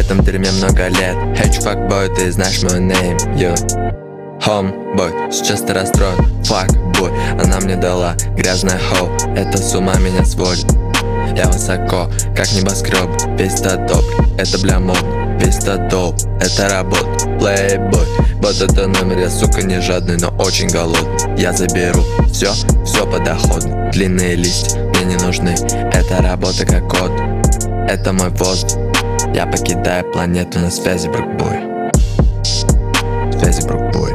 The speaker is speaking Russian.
этом дерьме много лет. Hey, чувак, бой, ты знаешь мой name, yo. Homeboy, сейчас ты расстроен, fuck boy. Она мне дала грязная хоу, это с ума меня сводит. Я высоко, как небоскреб, весь-то топ, это бля модно, весь-то доп, это работа, плейбой. Вот это номер, я, сука, не жадный, но очень голодный. Я заберу все подоходно. Длинные листья мне не нужны, это работа как кот, это мой воздух. Я покидаю планету на связи, брукбой. Связи, брукбой.